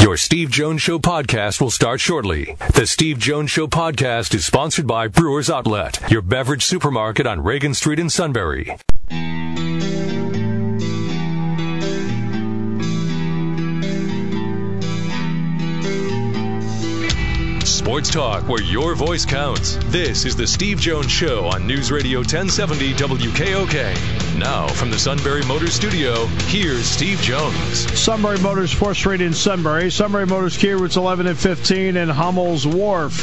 Your Steve Jones Show podcast will start shortly. The Steve Jones Show podcast is sponsored by Brewers Outlet, your beverage supermarket on Reagan Street in Sunbury. Sports talk where your voice counts. This is the Steve Jones Show on News Radio 1070 WKOK. Now from the Sunbury Motors Studio, here's Steve Jones. Sunbury Motors, 4th Street in Sunbury. Sunbury Motors Kia routes 11 and 15 in Hummel's Wharf.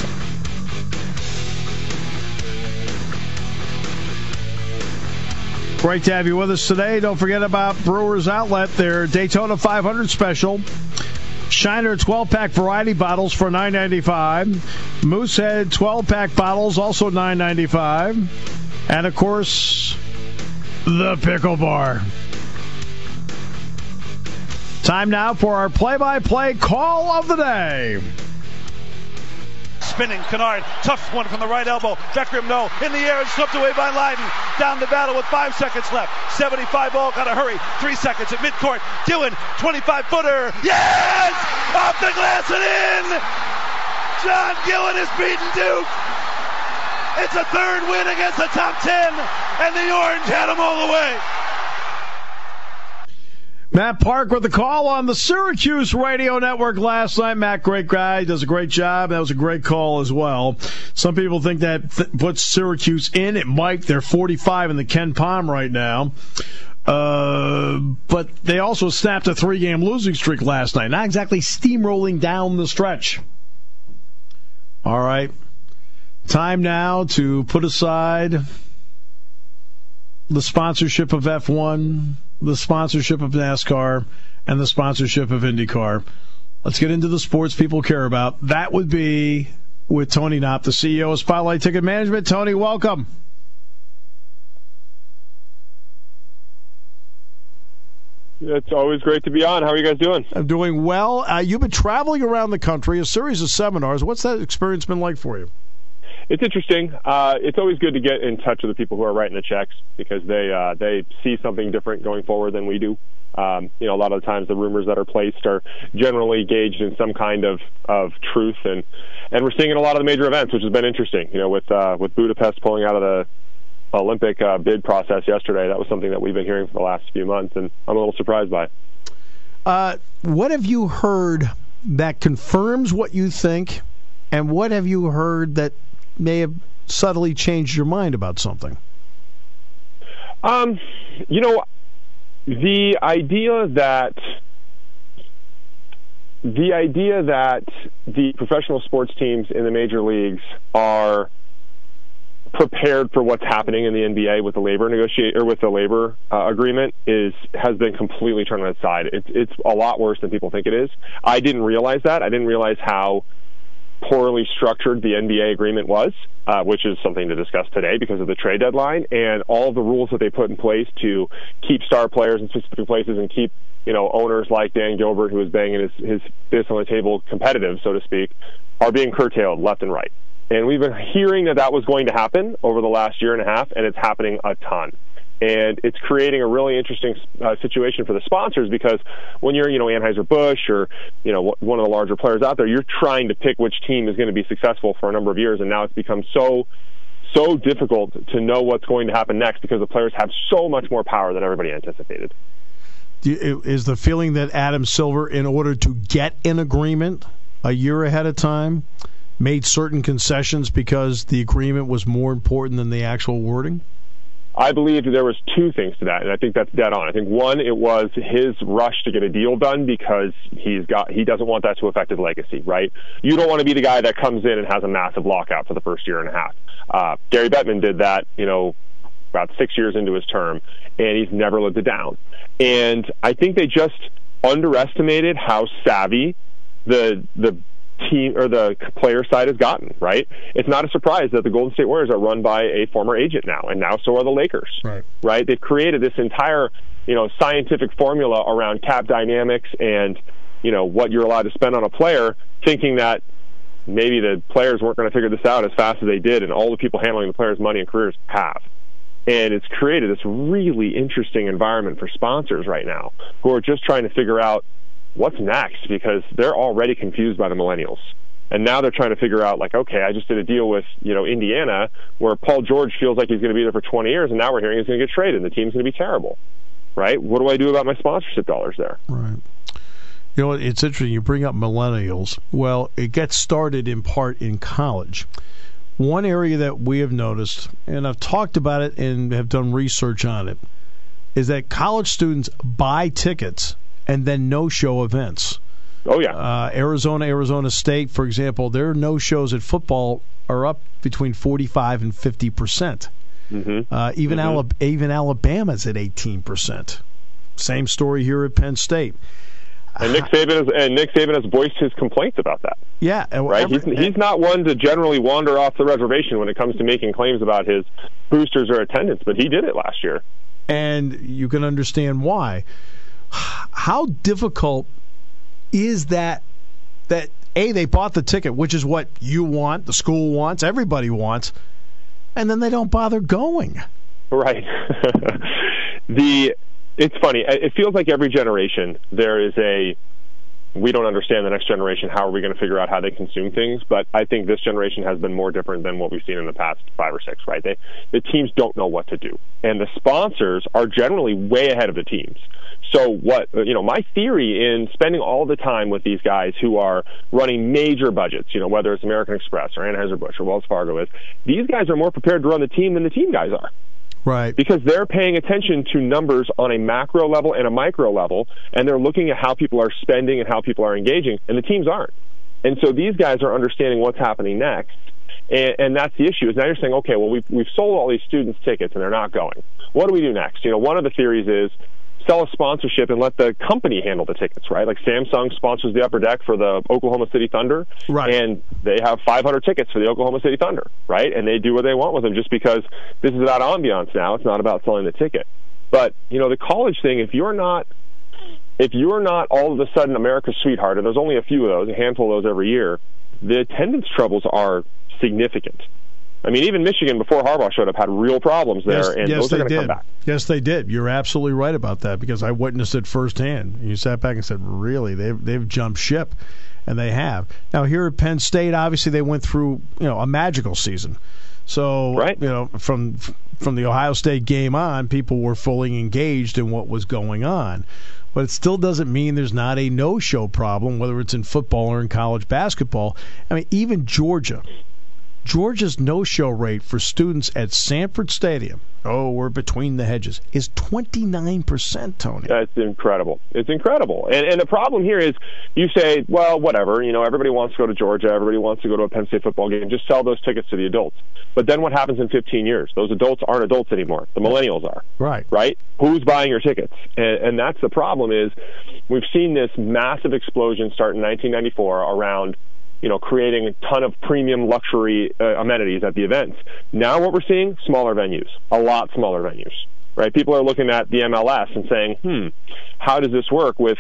Great to have you with us today. Don't forget about Brewers Outlet, their Daytona 500 special. Shiner 12-pack variety bottles for $9.95. Moosehead 12-pack bottles, also $9.95. And, of course, the Pickle Bar. Time now for our play-by-play call of the day. Spinning, Kennard, tough one from the right elbow. Beckram, no, in the air and swept away by Leiden. Down the battle with 5 seconds left. 75 ball, gotta hurry. 3 seconds at midcourt. Dillon, 25-footer. Yes! Off the glass and in! John Gillen has beaten Duke. It's a third win against the top 10, and the Orange had them all the way. Matt Park with the call on the Syracuse Radio Network last night. Matt, great guy, does a great job. That was a great call as well. Some people think that puts Syracuse in. It might. They're 45 in the Ken Palm right now. But they also snapped a 3-game losing streak last night. Not exactly steamrolling down the stretch. All right. Time now to put aside the sponsorship of F1, the sponsorship of NASCAR, and the sponsorship of IndyCar. Let's get into the sports people care about. That would be with Tony Knopp, the CEO of Spotlight Ticket Management. Tony, welcome. It's always great to be on. How are you guys doing? I'm doing well. You've been traveling around the country, a series of seminars. What's that experience been like for you? It's interesting. It's always good to get in touch with the people who are writing the checks because they see something different going forward than we do. A lot of the times the rumors that are placed are generally gauged in some kind of truth, and we're seeing it in a lot of the major events, which has been interesting. With Budapest pulling out of the Olympic bid process yesterday, that was something that we've been hearing for the last few months, and I'm a little surprised by it. What have you heard that confirms what you think, and what have you heard that may have subtly changed your mind about something? The idea that the professional sports teams in the major leagues are prepared for what's happening in the NBA with the labor agreement has been completely turned on its side. It's a lot worse than people think it is. I didn't realize that. I didn't realize how poorly structured the NBA agreement was, which is something to discuss today because of the trade deadline and all of the rules that they put in place to keep star players in specific places and keep owners like Dan Gilbert, who is banging his fist on the table, competitive, so to speak, are being curtailed left and right. And we've been hearing that was going to happen over the last year and a half, and it's happening a ton. And it's creating a really interesting situation for the sponsors because when you're, Anheuser-Busch or, one of the larger players out there, you're trying to pick which team is going to be successful for a number of years. And now it's become so difficult to know what's going to happen next because the players have so much more power than everybody anticipated. Is the feeling that Adam Silver, in order to get an agreement a year ahead of time, made certain concessions because the agreement was more important than the actual wording? I believe there was two things to that, and I think that's dead on. I think one, it was his rush to get a deal done because he doesn't want that to affect his legacy, right? You don't want to be the guy that comes in and has a massive lockout for the first year and a half. Gary Bettman did that, about 6 years into his term, and he's never lived it down. And I think they just underestimated how savvy the team or the player side has gotten, right? It's not a surprise that the Golden State Warriors are run by a former agent now, and now so are the Lakers, right? They've created this entire, scientific formula around cap dynamics and, what you're allowed to spend on a player, thinking that maybe the players weren't going to figure this out as fast as they did, and all the people handling the players' money and careers have. And it's created this really interesting environment for sponsors right now who are just trying to figure out what's next? Because they're already confused by the millennials. And now they're trying to figure out, like, okay, I just did a deal with, Indiana where Paul George feels like he's going to be there for 20 years, and now we're hearing he's going to get traded, and the team's going to be terrible, right? What do I do about my sponsorship dollars there? Right. It's interesting. You bring up millennials. Well, it gets started in part in college. One area that we have noticed, and I've talked about it and have done research on it, is that college students buy tickets and then no-show events. Oh, yeah. Arizona State, for example, their no-shows at football are up between 45 and 50%. Mm-hmm. Even Alabama's at 18%. Same story here at Penn State. And Nick Saban has voiced his complaints about that. Yeah, right. He's not one to generally wander off the reservation when it comes to making claims about his boosters or attendance, but he did it last year. And you can understand why. How difficult is that they bought the ticket, which is what you want, the school wants, everybody wants, and then they don't bother going. Right. It's funny. It feels like every generation there is we don't understand the next generation. How are we going to figure out how they consume things? But I think this generation has been more different than what we've seen in the past 5 or 6, right? The teams don't know what to do. And the sponsors are generally way ahead of the teams. So my theory in spending all the time with these guys who are running major budgets, whether it's American Express or Anheuser-Busch or Wells Fargo these guys are more prepared to run the team than the team guys are. Right. Because they're paying attention to numbers on a macro level and a micro level, and they're looking at how people are spending and how people are engaging, and the teams aren't. And so these guys are understanding what's happening next, and that's the issue. Is now you're saying, okay, well, we've sold all these students tickets, and they're not going. What do we do next? One of the theories is sell a sponsorship and let the company handle the tickets, right? Like Samsung sponsors the upper deck for the Oklahoma City Thunder, right, and they have 500 tickets for the Oklahoma City Thunder, right? And they do what they want with them just because this is about ambiance now. It's not about selling the ticket. But, the college thing, if you're not all of a sudden America's sweetheart, and there's only a few of those, a handful of those every year, the attendance troubles are significant. I mean, even Michigan, before Harbaugh showed up, had real problems there, and those are going to come back. Yes, they did. You're absolutely right about that because I witnessed it firsthand. You sat back and said, really, they've jumped ship, and they have. Now, here at Penn State, obviously they went through a magical season. So, right. From the Ohio State game on, people were fully engaged in what was going on. But it still doesn't mean there's not a no-show problem, whether it's in football or in college basketball. I mean, even Georgia's no-show rate for students at Sanford Stadium, we're between the hedges, is 29%, Tony. That's incredible. It's incredible. And the problem here is you say, well, whatever, everybody wants to go to Georgia, everybody wants to go to a Penn State football game, just sell those tickets to the adults. But then what happens in 15 years? Those adults aren't adults anymore. The millennials are. Right? Who's buying your tickets? And that's the problem is we've seen this massive explosion start in 1994 around creating a ton of premium luxury amenities at the events. Now what we're seeing, smaller venues, a lot smaller venues, right? People are looking at the MLS and saying, how does this work with,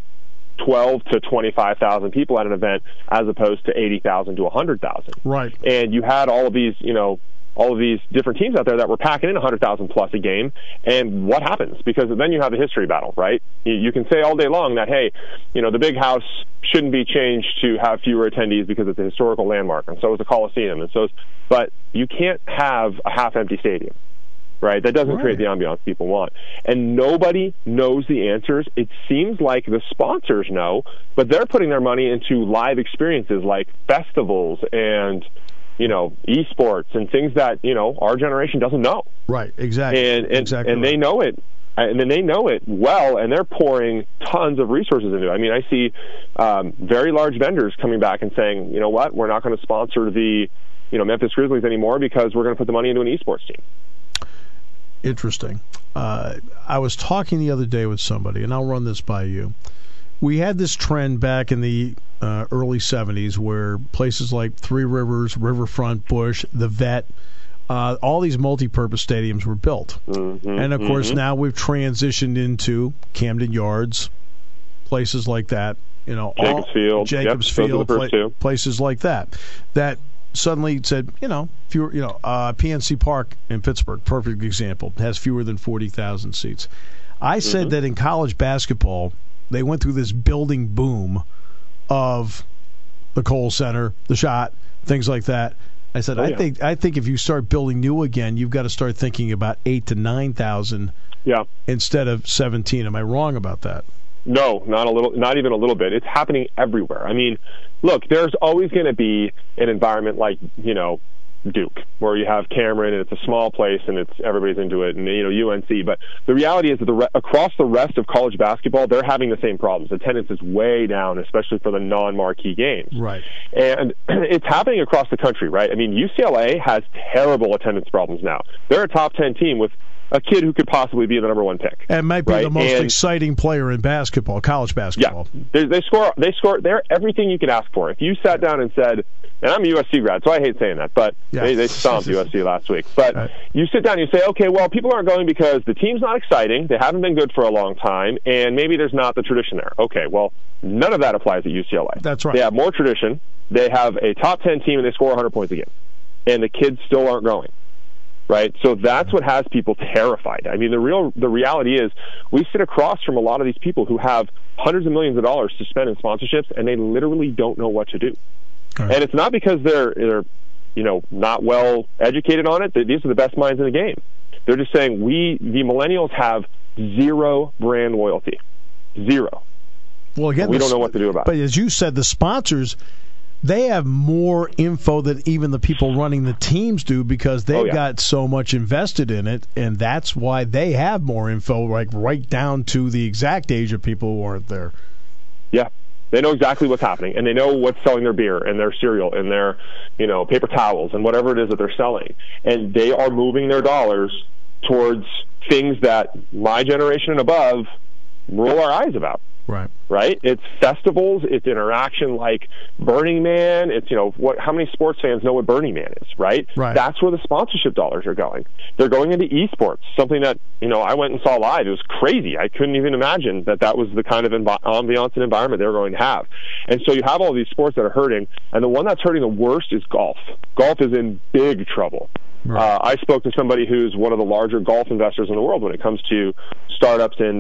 12 to 25,000 people at an event as opposed to 80,000 to 100,000? Right. And you had all of these different teams out there that were packing in 100,000 plus a game. And what happens? Because then you have a history battle, right? You can say all day long that, hey, the big house shouldn't be changed to have fewer attendees because it's a historical landmark, and so is the Coliseum. But you can't have a half-empty stadium, right? That doesn't create the ambiance people want. And nobody knows the answers. It seems like the sponsors know, but they're putting their money into live experiences like festivals and esports and things that, our generation doesn't know. Right, exactly. And they know it. And then they know it well, and they're pouring tons of resources into it. I mean, I see very large vendors coming back and saying, you know what, we're not going to sponsor the Memphis Grizzlies anymore because we're going to put the money into an esports team. Interesting. I was talking the other day with somebody, and I'll run this by you. We had this trend back in the early 70s where places like Three Rivers, Riverfront, Busch, the Vet, all these multi-purpose stadiums were built. Mm-hmm, and, of course, now we've transitioned into Camden Yards, places like that. Jacobs Field, places like that. That suddenly said, fewer, PNC Park in Pittsburgh, perfect example, has fewer than 40,000 seats. I said that in college basketball, they went through this building boom of the Kohl Center, the Shot, things like that. I said, I think if you start building new again, you've got to start thinking about 8,000 to 9,000 instead of 17. Am I wrong about that? No, not even a little bit. It's happening everywhere. I mean, look, there's always going to be an environment like, Duke, where you have Cameron and it's a small place and everybody's into it, and UNC. But the reality is that across the rest of college basketball, they're having the same problems. Attendance is way down, especially for the non-marquee games. Right. And it's happening across the country, right? I mean, UCLA has terrible attendance problems now. They're a top 10 team with a kid who could possibly be the number one pick. And might be the most exciting player in basketball, college basketball. Yeah, they score. They're everything you could ask for. If you sat down and said, and I'm a USC grad, so I hate saying that, but they stomped USC last week. But you sit down and you say, okay, well, people aren't going because the team's not exciting, they haven't been good for a long time, and maybe there's not the tradition there. Okay, well, none of that applies at UCLA. That's right. They have more tradition. They have a top 10 team, and they score 100 points a game. And the kids still aren't going. Right, so that's what has people terrified. I mean, the reality is, we sit across from a lot of these people who have hundreds of millions of dollars to spend in sponsorships, and they literally don't know what to do. Right. And it's not because they're not well educated on it. These are the best minds in the game. They're just saying the millennials have zero brand loyalty, zero. Well, again, we don't know what to do about it. But as you said, the sponsors, they have more info than even the people running the teams do because they've got so much invested in it, and that's why they have more info, like right down to the exact age of people who aren't there. Yeah, they know exactly what's happening, and they know what's selling their beer and their cereal and their paper towels and whatever it is that they're selling, and they are moving their dollars towards things that my generation and above roll our eyes about. Right? It's festivals, it's interaction like Burning Man, it's, how many sports fans know what Burning Man is, right? That's where the sponsorship dollars are going. They're going into esports, something that, I went and saw live. It was crazy. I couldn't even imagine that was the kind of ambiance and environment they were going to have. And so you have all these sports that are hurting, and the one that's hurting the worst is golf. Golf is in big trouble. Right. I spoke to somebody who's one of the larger golf investors in the world when it comes to startups and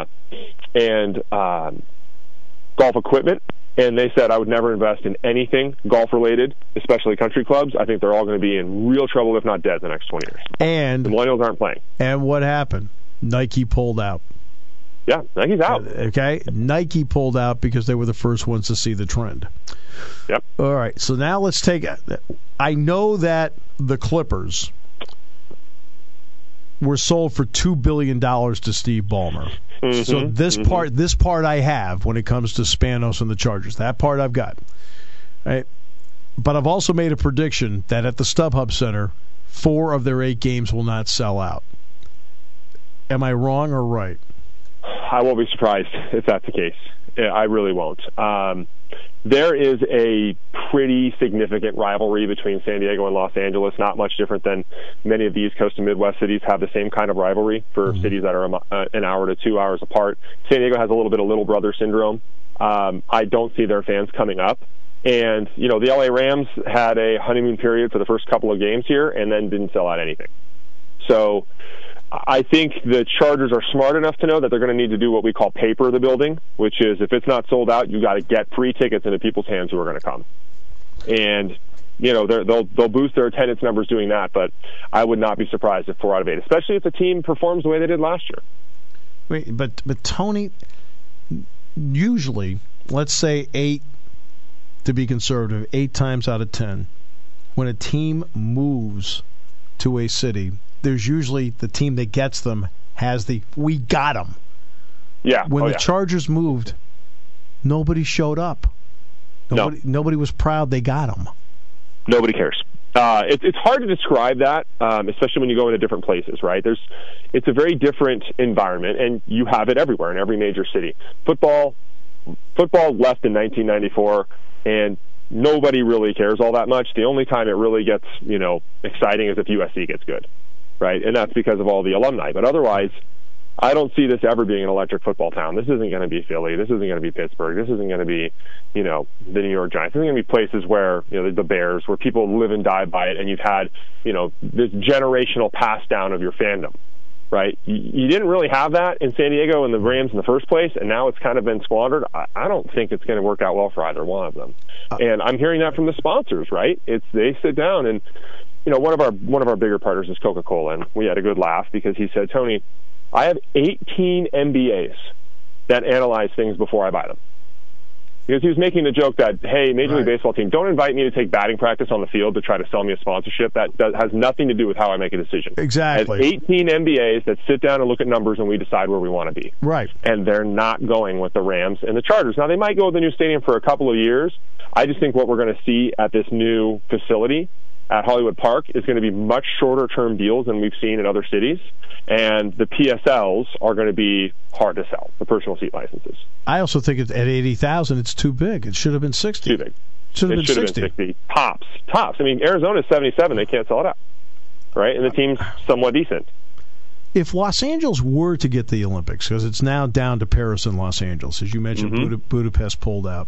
golf equipment, and they said I would never invest in anything golf-related, especially country clubs. I think they're all going to be in real trouble, if not dead, the next 20 years. And the millennials aren't playing. And what happened? Nike pulled out. Yeah, Nike's out. Okay, Nike pulled out because they were the first ones to see the trend. Yep. All right, so now let's take it. I know that the Clippers were sold for $2 billion to Steve Ballmer. Mm-hmm, so this part I have when it comes to Spanos and the Chargers. That part I've got. Right? But I've also made a prediction that at the StubHub Center, 4 of their 8 games will not sell out. Am I wrong or right? I won't be surprised if that's the case. I really won't. There is a pretty significant rivalry between San Diego and Los Angeles, not much different than many of the East Coast and Midwest cities have the same kind of rivalry for cities that are an hour to 2 hours apart. San Diego has a little bit of little brother syndrome. I don't see their fans coming up. And, the LA Rams had a honeymoon period for the first couple of games here and then didn't sell out anything. So I think the Chargers are smart enough to know that they're going to need to do what we call paper the building, which is if it's not sold out, you got to get free tickets into people's hands who are going to come. And, they'll boost their attendance numbers doing that, but I would not be surprised if 4 out of 8, especially if the team performs the way they did last year. Wait, but Tony, usually, let's say 8, to be conservative, 8 times out of 10, when a team moves to a city, there's usually the team that gets them has we got them. Yeah. When the Chargers moved, nobody showed up. Nobody was proud they got them. Nobody cares. It's hard to describe that, especially when you go into different places, right? It's a very different environment, and you have it everywhere in every major city. Football left in 1994, and nobody really cares all that much. The only time it really gets, exciting is if USC gets good, right? And that's because of all the alumni. But otherwise, I don't see this ever being an electric football town. This isn't going to be Philly. This isn't going to be Pittsburgh. This isn't going to be, the New York Giants. This is going to be places where, the Bears, where people live and die by it, and you've had, this generational pass down of your fandom. right? You didn't really have that in San Diego and the Rams in the first place, and now it's kind of been squandered. I don't think it's going to work out well for either one of them. And I'm hearing that from the sponsors, right? They sit down and, one of our bigger partners is Coca-Cola, and we had a good laugh because he said, Tony, I have 18 MBAs that analyze things before I buy them. Because he was making the joke that, hey, Major League Baseball team, don't invite me to take batting practice on the field to try to sell me a sponsorship. That has nothing to do with how I make a decision. Exactly. I have 18 MBAs that sit down and look at numbers, and we decide where we want to be. Right. And they're not going with the Rams and the Chargers. Now, they might go with the new stadium for a couple of years. I just think what we're going to see at this new facility at Hollywood Park is going to be much shorter-term deals than we've seen in other cities. And the PSLs are going to be hard to sell, the personal seat licenses. I also think at 80,000, it's too big. It should have been 60. Too big. Should have been 60. Tops. I mean, Arizona's 77. They can't sell it out, right? And the team's somewhat decent. If Los Angeles were to get the Olympics, because it's now down to Paris and Los Angeles, as you mentioned, Budapest pulled out,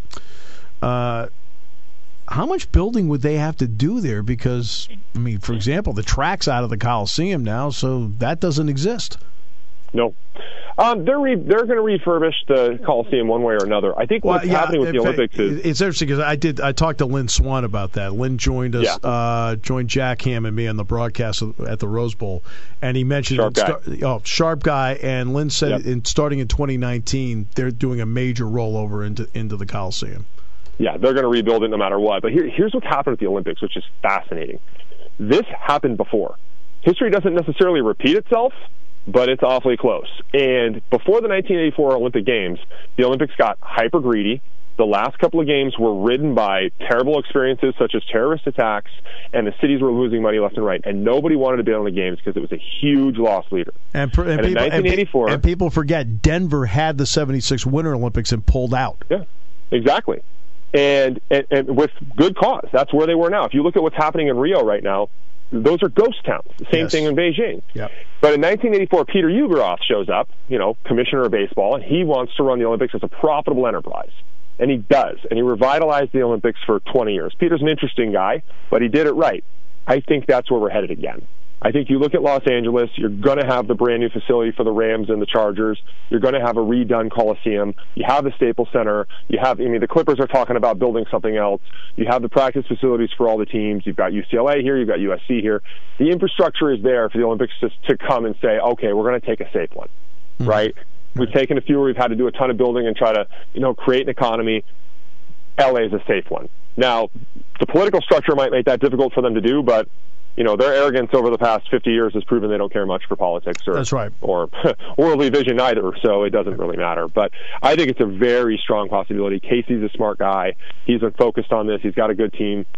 how much building would they have to do there? Because, I mean, for example, the track's out of the Coliseum now, so that doesn't exist. No. They're going to refurbish the Coliseum one way or another. I think what's happening with the Olympics is... It's interesting because I talked to Lynn Swan about that. Lynn joined us, joined Jack Ham and me on the broadcast at the Rose Bowl, and he mentioned... Sharp guy, and Lynn said starting in 2019, they're doing a major rollover into the Coliseum. Yeah, they're going to rebuild it no matter what. But here's what's happened with the Olympics, which is fascinating. This happened before. History doesn't necessarily repeat itself, but it's awfully close. And before the 1984 Olympic Games, the Olympics got hyper greedy. The last couple of games were ridden by terrible experiences such as terrorist attacks, and the cities were losing money left and right. And nobody wanted to be on the games because it was a huge loss leader. And in 1984, and people forget Denver had the 76 Winter Olympics and pulled out. Yeah, exactly. And with good cause. That's where they were now. If you look at what's happening in Rio right now, those are ghost towns. Same thing in Beijing. Yep. But in 1984, Peter Ueberroth shows up, commissioner of baseball, and he wants to run the Olympics as a profitable enterprise. And he does. And he revitalized the Olympics for 20 years. Peter's an interesting guy, but he did it right. I think that's where we're headed again. I think you look at Los Angeles, you're going to have the brand new facility for the Rams and the Chargers. You're going to have a redone Coliseum. You have the Staples Center. The Clippers are talking about building something else. You have the practice facilities for all the teams. You've got UCLA here. You've got USC here. The infrastructure is there for the Olympics to come and say, okay, we're going to take a safe one, right? We've taken a few where we've had to do a ton of building and try to, create an economy. LA is a safe one. Now, the political structure might make that difficult for them to do, but their arrogance over the past 50 years has proven they don't care much for politics or worldly vision either, so it doesn't really matter. But I think it's a very strong possibility. Casey's a smart guy. He's been focused on this. He's got a good team.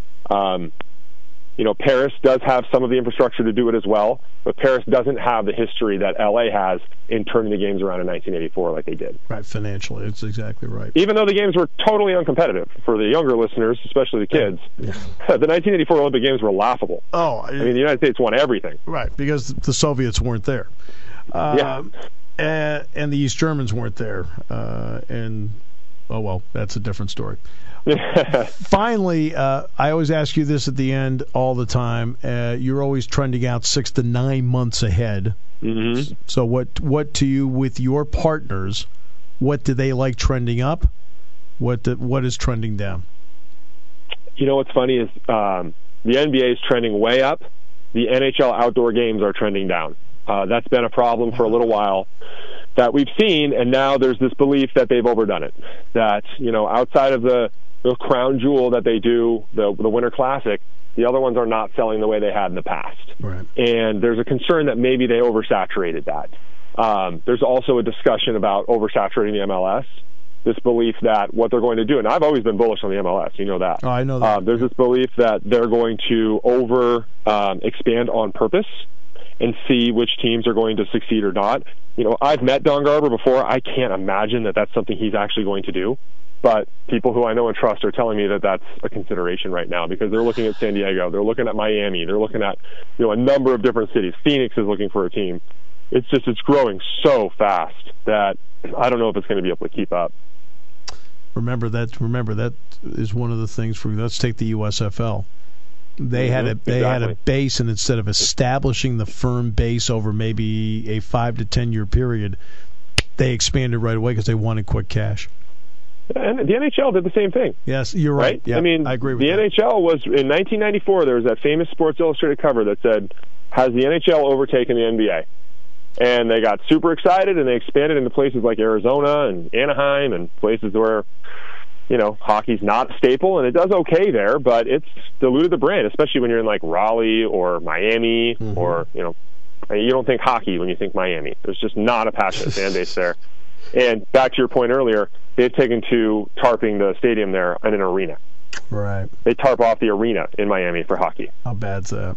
Paris does have some of the infrastructure to do it as well, but Paris doesn't have the history that LA has in turning the games around in 1984 like they did. Right, financially, it's exactly right. Even though the games were totally uncompetitive for the younger listeners, especially the kids, the 1984 Olympic Games were laughable. The United States won everything. Right, because the Soviets weren't there. And the East Germans weren't there. That's a different story. Finally, I always ask you this at the end all the time. You're always trending out 6 to 9 months ahead. Mm-hmm. So what to you with your partners, what do they like trending up? What is trending down? What's funny is the NBA is trending way up. The NHL outdoor games are trending down. That's been a problem for a little while that we've seen, and now there's this belief that they've overdone it. That, outside of the crown jewel that they do, the Winter Classic, the other ones are not selling the way they had in the past. Right. And there's a concern that maybe they oversaturated that. There's also a discussion about oversaturating the MLS, this belief that what they're going to do, and I've always been bullish on the MLS, you know that. Oh, I know that. There's this belief that they're going to expand on purpose and see which teams are going to succeed or not. I've met Don Garber before. I can't imagine that that's something he's actually going to do. But people who I know and trust are telling me that that's a consideration right now because they're looking at San Diego, they're looking at Miami, they're looking at a number of different cities. Phoenix is looking for a team. It's growing so fast that I don't know if it's going to be able to keep up. Remember that is one of the things let's take the USFL. They had a base, and instead of establishing the firm base over maybe a 5 to 10 year period, they expanded right away because they wanted quick cash. And the NHL did the same thing. Yes, you're right. Yeah, I agree with that. The NHL was, in 1994, there was that famous Sports Illustrated cover that said, "Has the NHL overtaken the NBA?" And they got super excited, and they expanded into places like Arizona and Anaheim and places where, hockey's not a staple, and it does okay there, but it's diluted the brand, especially when you're in like Raleigh or Miami, or, you don't think hockey when you think Miami. There's just not a passionate fan base there. And back to your point earlier, they've taken to tarping the stadium there in an arena. Right. They tarp off the arena in Miami for hockey. How bad's that?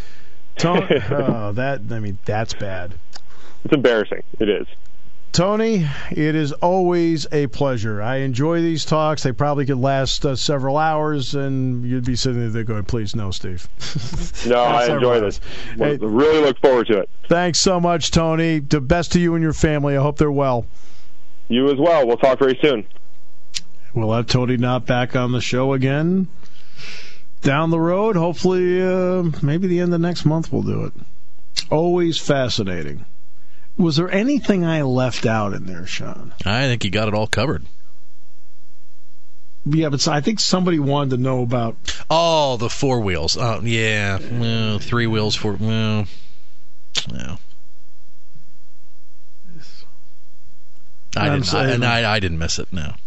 That's bad. It's embarrassing. It is. Tony, it is always a pleasure. I enjoy these talks. They probably could last several hours, and you'd be sitting there going, please, no, Steve. No, I enjoy this. Hey, really look forward to it. Thanks so much, Tony. The best to you and your family. I hope they're well. You as well. We'll talk very soon. We'll have Tony Knott back on the show again down the road. Hopefully, maybe the end of next month we'll do it. Always fascinating. Was there anything I left out in there, Sean? I think you got it all covered. Yeah, but I think somebody wanted to know about... Oh, the 4 wheels. Yeah. 3 wheels, 4... No. I didn't miss it, no.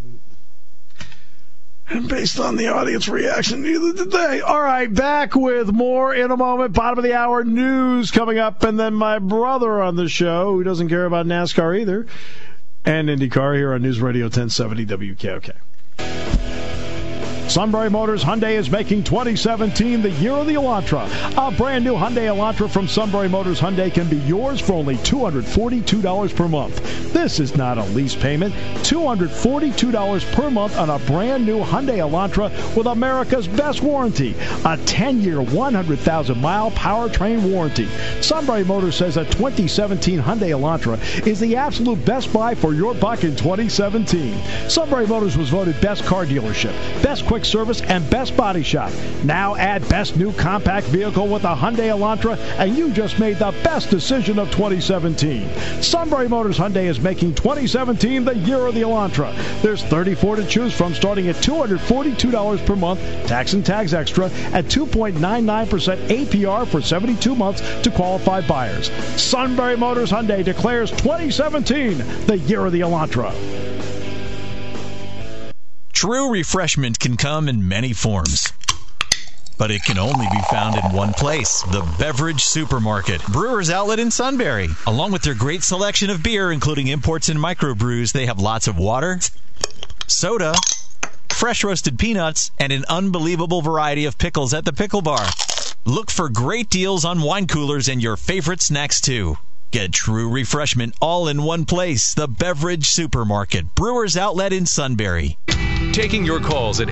And based on the audience reaction, neither did they. All right, back with more in a moment. Bottom of the hour news coming up, and then my brother on the show, who doesn't care about NASCAR either, and IndyCar here on News Radio 1070 WKOK. Sunbury Motors Hyundai is making 2017 the year of the Elantra. A brand new Hyundai Elantra from Sunbury Motors Hyundai can be yours for only $242 per month. This is not a lease payment. $242 per month on a brand new Hyundai Elantra with America's best warranty. A 10-year, 100,000-mile powertrain warranty. Sunbury Motors says a 2017 Hyundai Elantra is the absolute best buy for your buck in 2017. Sunbury Motors was voted best car dealership, best quick service, and best body shop. Now add best new compact vehicle with a Hyundai Elantra, and you just made the best decision of 2017. Sunbury Motors Hyundai is making 2017 the year of the Elantra. There's 34 to choose from, starting at $242 per month, tax and tags extra, at 2.99% APR for 72 months to qualified buyers. Sunbury Motors Hyundai declares 2017 the year of the Elantra. True refreshment can come in many forms, but it can only be found in one place, the Beverage Supermarket, Brewers Outlet in Sunbury. Along with their great selection of beer, including imports and microbrews, they have lots of water, soda, fresh roasted peanuts, and an unbelievable variety of pickles at the pickle bar. Look for great deals on wine coolers and your favorite snacks, too. Get true refreshment all in one place, the Beverage Supermarket, Brewers Outlet in Sunbury. Taking your calls at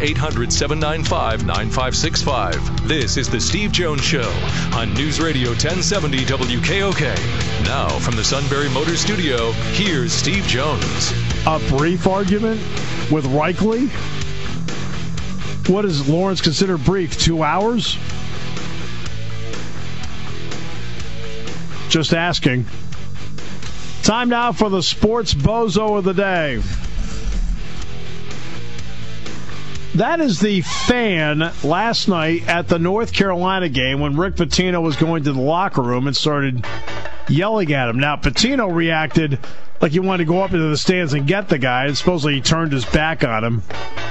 800-795-9565. This is the Steve Jones Show on News Radio 1070 WKOK. Now from the Sunbury Motors Studio, here's Steve Jones. A brief argument with Reichle? What does Lawrence consider brief? 2 hours? Just asking. Time now for the sports bozo of the day. That is the fan last night at the North Carolina game when Rick Pitino was going to the locker room and started yelling at him. Now, Pitino reacted like he wanted to go up into the stands and get the guy, and supposedly he turned his back on him.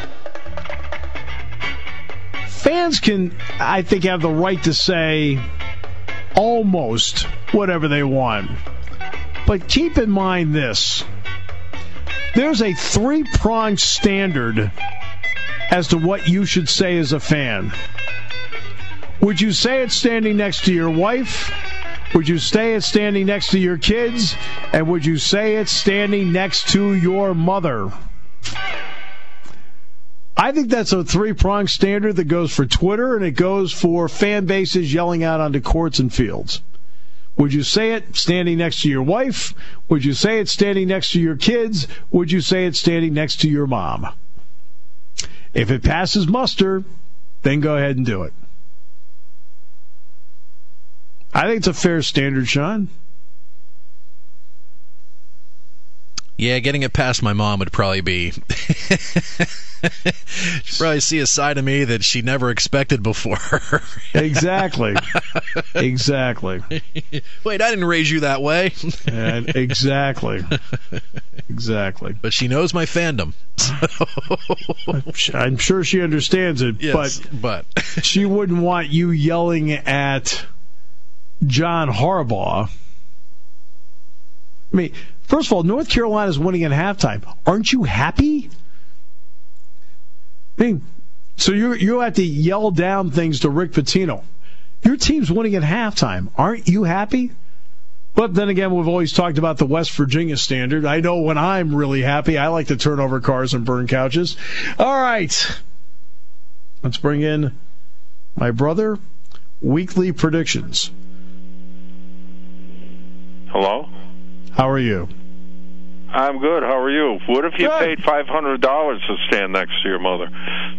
Fans can, I think, have the right to say almost whatever they want. But keep in mind this. There's a 3-pronged standard as to what you should say as a fan. Would you say it standing next to your wife? Would you say it standing next to your kids? And would you say it standing next to your mother? I think that's a 3-pronged standard that goes for Twitter and it goes for fan bases yelling out onto courts and fields. Would you say it standing next to your wife? Would you say it standing next to your kids? Would you say it standing next to your mom? If it passes muster, then go ahead and do it. I think it's a fair standard, Sean. Yeah, getting it past my mom would probably be... She'd probably see a side of me that she never expected before. Exactly. Exactly. Wait, I didn't raise you that way. And exactly. Exactly. But she knows my fandom. I'm sure she understands it, Yes, but she wouldn't want you yelling at John Harbaugh. I mean, first of all, North Carolina's winning at halftime. Aren't you happy? I mean, so you have to yell down things to Rick Pitino. Your team's winning at halftime. Aren't you happy? But then again, we've always talked about the West Virginia standard. I know when I'm really happy, I like to turn over cars and burn couches. All right. Let's bring in my brother. Weekly predictions. Hello? How are you? I'm good. How are you? What if you paid $500 to stand next to your mother?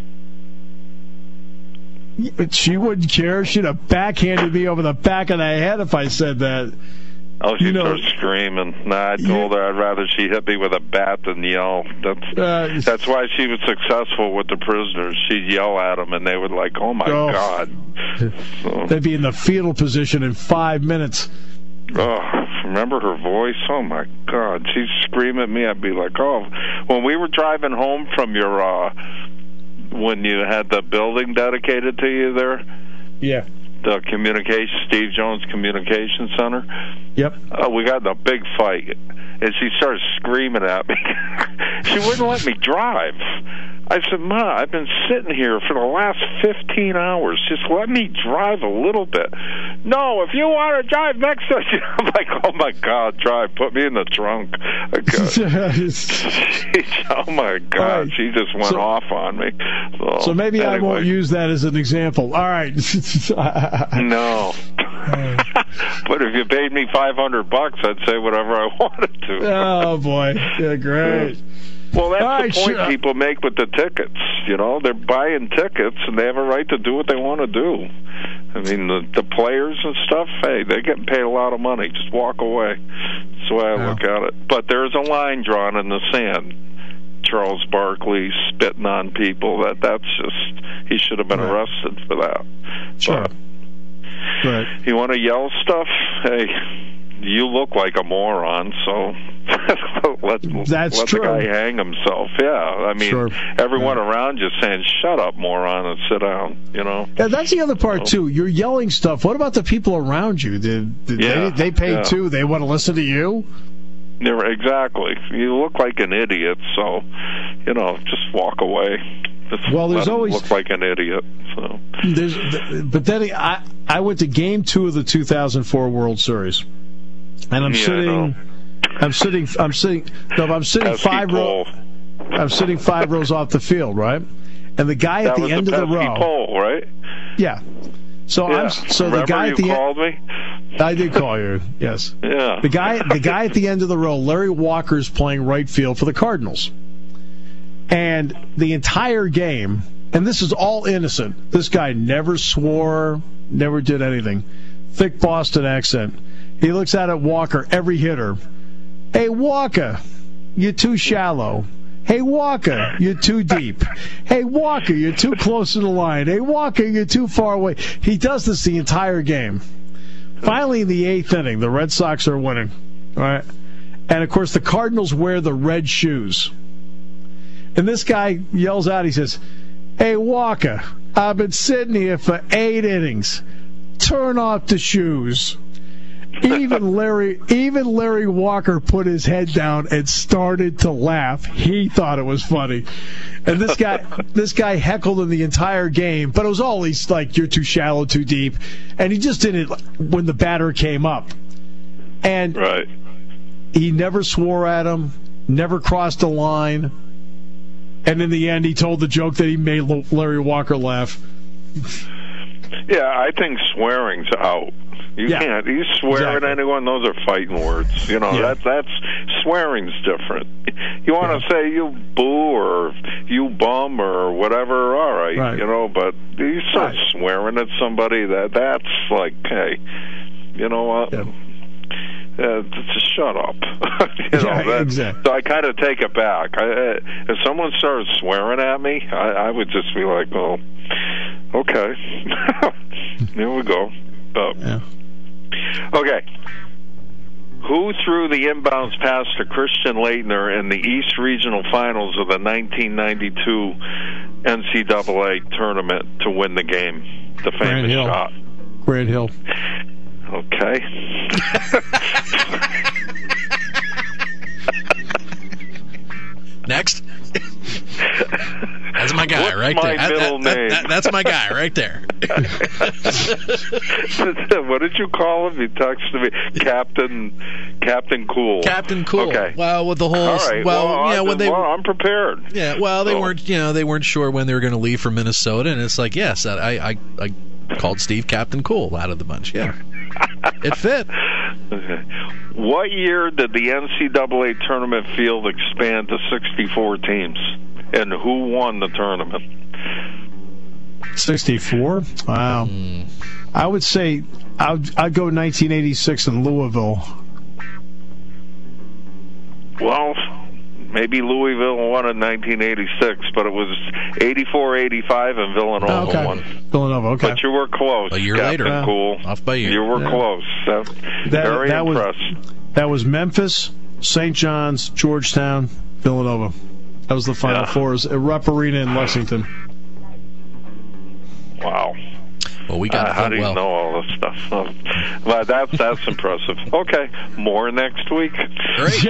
She wouldn't care. She'd have backhanded me over the back of the head if I said that. Oh, she started screaming. Nah, I told her I'd rather she hit me with a bat than yell. That's why she was successful with the prisoners. She'd yell at them, and they would like, oh, my God. So, they'd be in the fetal position in 5 minutes. Oh, remember her voice? Oh, my God. She'd scream at me. I'd be like, oh. When we were driving home from your, when you had the building dedicated to you there. Yeah. The Steve Jones Communication Center. Yep. We got in a big fight, and she started screaming at me. She wouldn't let me drive. I said, Ma, I've been sitting here for the last 15 hours. Just let me drive a little bit. No, if you want to drive next to you. I'm like, oh, my God, drive. Put me in the trunk. Oh, my God. Right. She just went off on me. So maybe anyway. I won't use that as an example. All right. No. But if you paid me $500, I'd say whatever I wanted to. Oh, boy. Yeah, great. Well, that's the point people make with the tickets. You know, they're buying tickets, and they have a right to do what they want to do. I mean, the players and stuff, hey, they're getting paid a lot of money. Just walk away. That's the way I look at it. But there's a line drawn in the sand. Charles Barkley spitting on people. That's just, he should have been arrested for that. Sure. But you want to yell stuff? Hey, you look like a moron, so let the guy hang himself. Yeah, I mean, everyone around you saying, shut up, moron, and sit down, you know. Yeah, that's the other part, too. You're yelling stuff. What about the people around you? They paid, too. They want to listen to you? Yeah, exactly. You look like an idiot, so, you know, just walk away. There's always look like an idiot. So, but then I went to Game 2 of the 2004 World Series, and I'm sitting 5 rows off the field, right? And the guy at the end of the row, poll, right? Yeah. So the guy at the end. Called me? I did call you. Yes. Yeah. The guy at the end of the row, Larry Walker's playing right field for the Cardinals. And the entire game, and this is all innocent, this guy never swore, never did anything. Thick Boston accent. He looks out at Walker, every hitter. Hey, Walker, you're too shallow. Hey, Walker, you're too deep. Hey, Walker, you're too close to the line. Hey, Walker, you're too far away. He does this the entire game. Finally, in the 8th inning, the Red Sox are winning. All right? And, of course, the Cardinals wear the red shoes. And this guy yells out, he says, hey, Walker, I've been sitting here for 8 innings. Turn off the shoes. Even Larry Walker put his head down and started to laugh. He thought it was funny. And this guy heckled him the entire game, but it was always like, you're too shallow, too deep. And he just did it when the batter came up. And he never swore at him, never crossed a line. And in the end, he told the joke that he made Larry Walker laugh. Yeah, I think swearing's out. You can't. You swear at anyone; those are fighting words. You know, that's swearing's different. You want to say you boo or you bum or whatever? All right. You know, but you start swearing at somebody, that's like, hey, you know what? Just shut up. Exactly. So I kind of take it back. If someone started swearing at me, I would just be like, oh, okay. Here we go. Okay. Who threw the inbounds pass to Christian Laettner in the East Regional Finals of the 1992 NCAA tournament to win the game? The famous shot. Grant Hill. Okay. Next. That's my guy right there. Middle name? That's my guy right there. What did you call him? He texted me, Captain Cool. Captain Cool. Okay. Well, with the whole. All right. I'm prepared. Yeah. Well, they weren't sure when they were going to leave for Minnesota, and it's like, yes, I called Steve Captain Cool out of the bunch. Yeah. It fit. Okay. What year did the NCAA tournament field expand to 64 teams? And who won the tournament? 64? Wow. I would say I'd go 1986 in Louisville. Well, maybe Louisville won in 1986, but it was 84-85 and Villanova won. Villanova, okay. But you were close. A year Captain later. Cool. Off by you. You were close. Very impressed. That was Memphis, St. John's, Georgetown, Villanova. That was the Final Fours at Rupp Arena in Lexington. Wow. Well, we got how do you know all this stuff? Well, that's impressive. Okay, more next week. Great.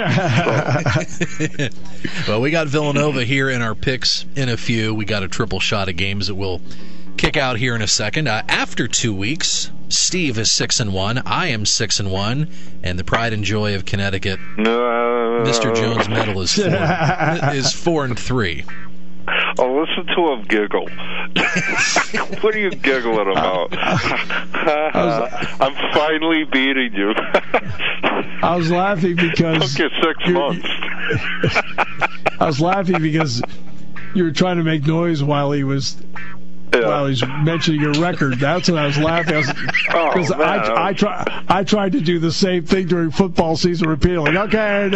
Well, we got Villanova here in our picks in a few. We got a triple shot of games that we'll kick out here in a second. After 2 weeks, Steve is 6-1. I am 6-1, and the pride and joy of Connecticut, Mr. Jones Medal is 4-3. Oh, listen to him giggle. What are you giggling about? I'm finally beating you. I was laughing because... Took you 6 months. I was laughing because you were trying to make noise while he was... While he's mentioning your record, that's what I was laughing. Because I tried to do the same thing during football season repeatedly. Pay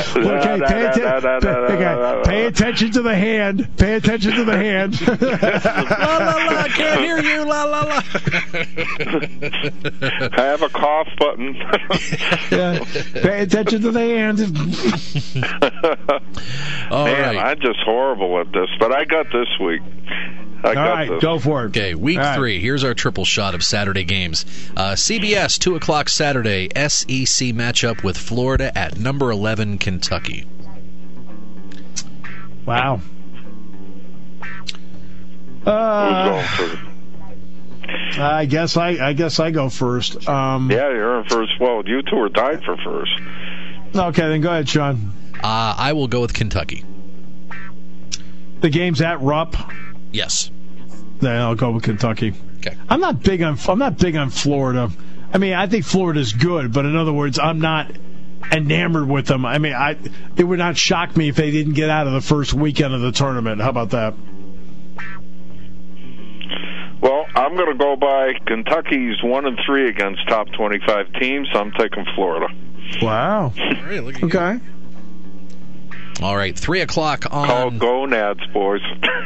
attention to the hand. Pay attention to the hand. La la la! I can't hear you. La la la. I have a cough button. Pay attention to the hand. All right. I'm just horrible at this, but I got this week. All right, go for it. Okay, week 3. Here's our triple shot of Saturday games. CBS, 2 o'clock Saturday, SEC matchup with Florida at number 11, Kentucky. Wow. Who's going first? I guess I go first. You're in first. Well, you two are tied for first. Okay, then go ahead, Sean. I will go with Kentucky. The game's at Rupp. Yes. Then I'll go with Kentucky. Okay. I'm not big on Florida. I mean, I think Florida's good, but in other words, I'm not enamored with them. I mean, it would not shock me if they didn't get out of the first weekend of the tournament. How about that? Well, I'm going to go by Kentucky's 1-3 against top 25 teams. So I'm taking Florida. Wow. All right, look at okay. You. All right, 3 o'clock on... Call gonads, boys.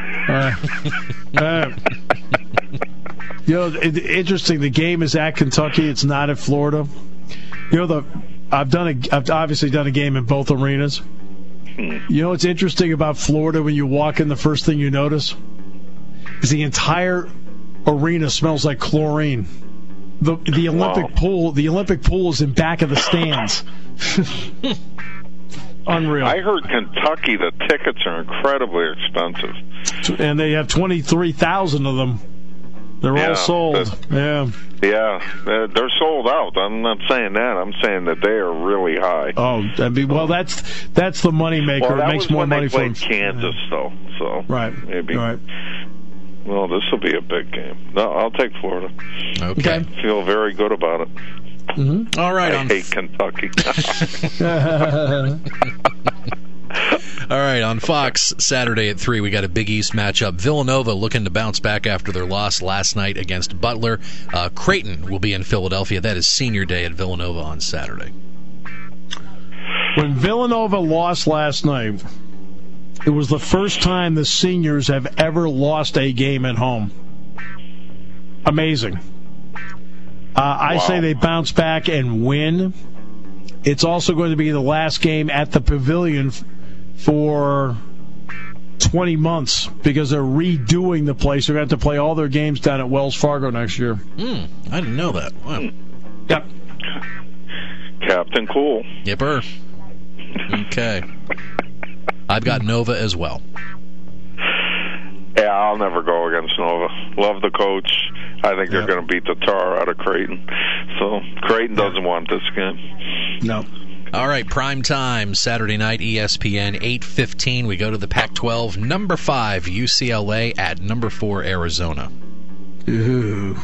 Interesting. The game is at Kentucky. It's not at Florida. I've obviously done a game in both arenas. You know what's interesting about Florida when you walk in? The first thing you notice is the entire arena smells like chlorine. The Olympic pool. The Olympic pool is in back of the stands. Unreal. I heard Kentucky, the tickets are incredibly expensive. And they have 23,000 of them. They're all sold. Yeah, they're sold out. I'm not saying that. I'm saying that they are really high. Oh, that's the money maker. Well, that it makes was more when money they played for Kansas, though. So right, maybe. Right. Well, this will be a big game. No, I'll take Florida. Okay. Feel very good about it. Mm-hmm. All right. I hate Kentucky. All right, on Fox, Saturday at 3, we got a Big East matchup. Villanova looking to bounce back after their loss last night against Butler. Creighton will be in Philadelphia. That is senior day at Villanova on Saturday. When Villanova lost last night, it was the first time the seniors have ever lost a game at home. Amazing. I say they bounce back and win. It's also going to be the last game at the Pavilion for 20 months because they're redoing the place. They're going to have to play all their games down at Wells Fargo next year. I didn't know that. Wow. Yep. Captain Cool. Yipper. Okay. I've got Nova as well. Yeah, I'll never go against Nova. Love the coach. I think they're going to beat the tar out of Creighton. So Creighton doesn't want this game. No. All right, prime time, Saturday night, ESPN, 8:15. We go to the Pac-12, number 5, UCLA at number 4, Arizona. Ooh.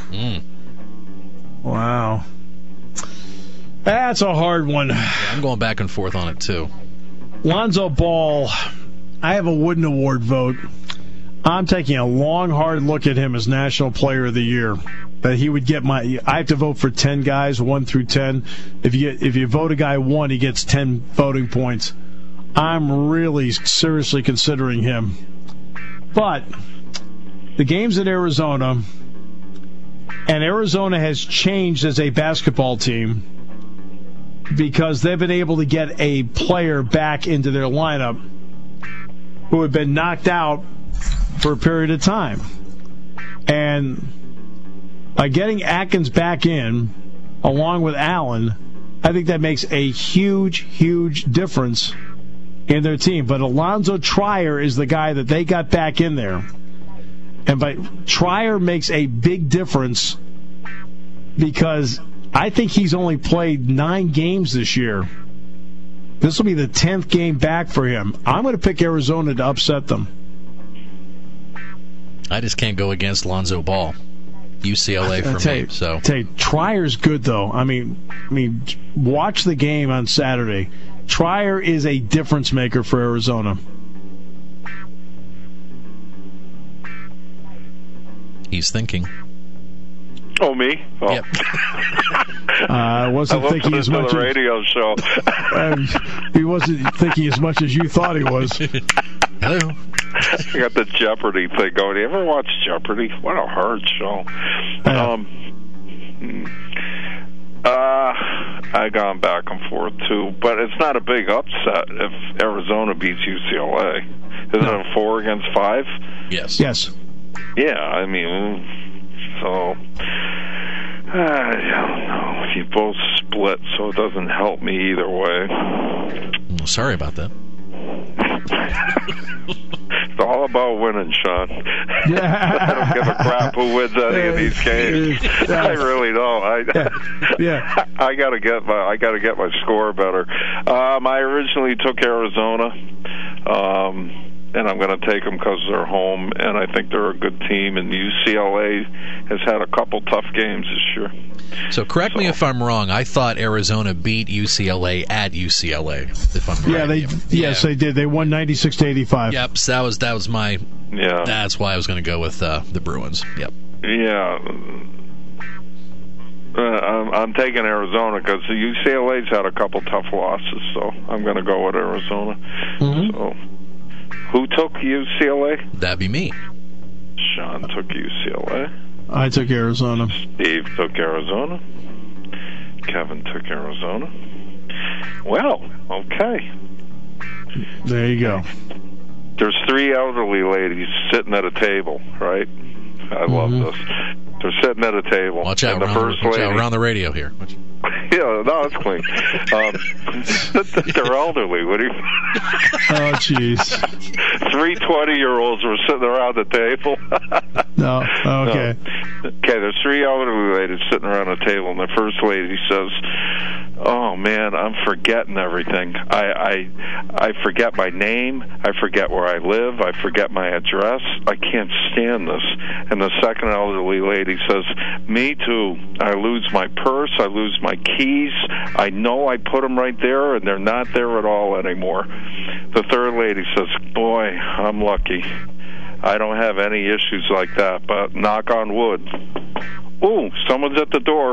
Wow. That's a hard one. Yeah, I'm going back and forth on it, too. Lonzo Ball, I have a Wooden Award vote. I'm taking a long, hard look at him as National Player of the Year. That he would get I have to vote for 10 guys, 1 through 10. If you vote a guy 1, he gets 10 voting points. I'm really seriously considering him. But the game's in Arizona, and Arizona has changed as a basketball team because they've been able to get a player back into their lineup who had been knocked out for a period of time. And by getting Atkins back in, along with Allen, I think that makes a huge, huge difference in their team. But Alonzo Trier is the guy that they got back in there. And Trier makes a big difference because I think he's only played 9 games this year. This will be the 10th game back for him. I'm going to pick Arizona to upset them. I just can't go against Lonzo Ball. UCLA for me. So Trier's good though. I mean, watch the game on Saturday. Trier is a difference maker for Arizona. He's thinking. Oh, me? Oh. Yep. I wasn't thinking as much. The radio show. He wasn't thinking as much as you thought he was. Hello. I got the Jeopardy thing going. You ever watch Jeopardy? What a hard show. I've gone back and forth too, but it's not a big upset if Arizona beats UCLA. Isn't it 4 against 5? Yes. Yeah, I mean, so I don't know. You both split, so it doesn't help me either way. Sorry about that. It's all about winning, Sean. I don't give a crap who wins any of these games. I really don't. I gotta get my score better. I originally took Arizona, and I'm going to take them because they're home, and I think they're a good team. And UCLA has had a couple tough games this year. So correct me if I'm wrong. I thought Arizona beat UCLA at UCLA. If I'm right. Yes, they did. They won 96-85. Yep. So that was my. Yeah. That's why I was going to go with the Bruins. Yep. Yeah. I'm taking Arizona because UCLA's had a couple tough losses, so I'm going to go with Arizona. Mm-hmm. So, who took UCLA? That'd be me. Sean took UCLA. I took Arizona. Steve took Arizona. Kevin took Arizona. Well, okay. There you go. There's 3 elderly ladies sitting at a table, right? I love this. They're sitting at a table. Watch out, we're on the radio here. Yeah, no, it's clean. They're elderly. What do you? Oh, jeez. 3 20-year-olds were sitting around the table. No, okay. No. Okay, there's 3 elderly ladies sitting around the table, and the first lady says, "Oh man, I'm forgetting everything. I forget my name. I forget where I live. I forget my address. I can't stand this." And the second elderly lady says, "Me too. I lose my purse. I lose my keys. I know I put them right there, and they're not there at all anymore." The third lady says, "Boy, I'm lucky. I don't have any issues like that, but knock on wood." Ooh, someone's at the door.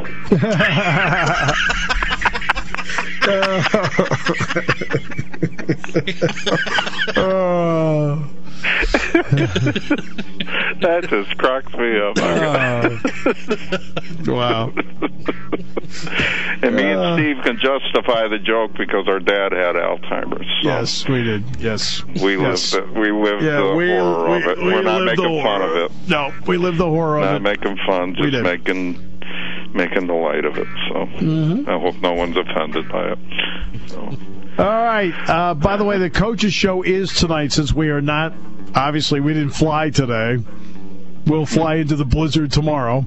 That just cracks me up. Wow. And me and Steve can justify the joke because our dad had Alzheimer's. So yes, we did. Yes. We lived the horror of it. We're not making fun of it. No, we lived the horror of it. Not making fun, just making the light of it. So I hope no one's offended by it. So. All right. By the way, the coaches' show is tonight since we are not, obviously, we didn't fly today. We'll fly into the blizzard tomorrow.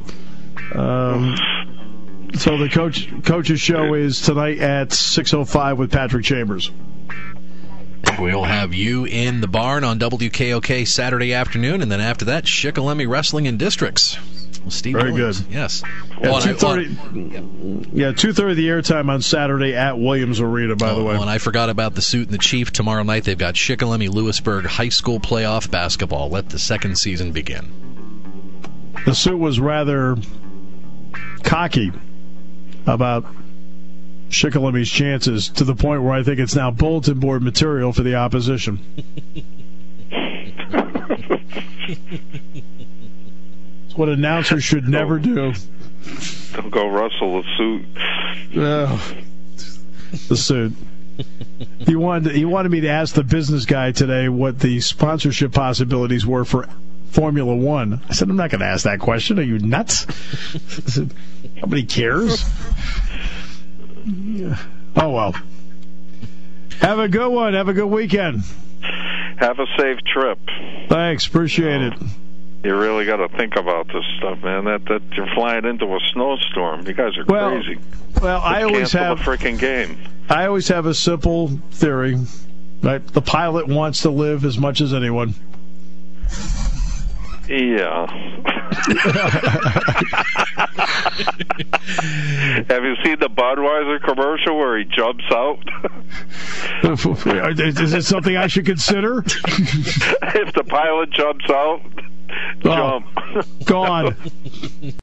So the coaches' show is tonight at 6:05 with Patrick Chambers. We'll have you in the barn on WKOK Saturday afternoon, and then after that, Shikellamy Wrestling in Districts. Steve Very Williams. good. Yes. Yeah, 2:30 the airtime on Saturday at Williams Arena, by the way. And I forgot about the Suit and the Chief. Tomorrow night they've got Shikellamy Lewisburg High School playoff basketball. Let the second season begin. The Suit was rather cocky about Shikelamy's chances to the point where I think it's now bulletin board material for the opposition. It's what announcers should never do. Don't go rustle the Suit. The Suit. He wanted me to ask the business guy today what the sponsorship possibilities were for Formula One. I said, I'm not going to ask that question. Are you nuts? I said, nobody cares. Oh, well. Have a good one. Have a good weekend. Have a safe trip. Thanks. Appreciate it. You really got to think about this stuff, man. That you're flying into a snowstorm. You guys are crazy. Well, I always have a freaking game. I always have a simple theory. Right? The pilot wants to live as much as anyone. Yeah. Have you seen the Budweiser commercial where he jumps out? Is it something I should consider? If the pilot jumps out, jump. Gone.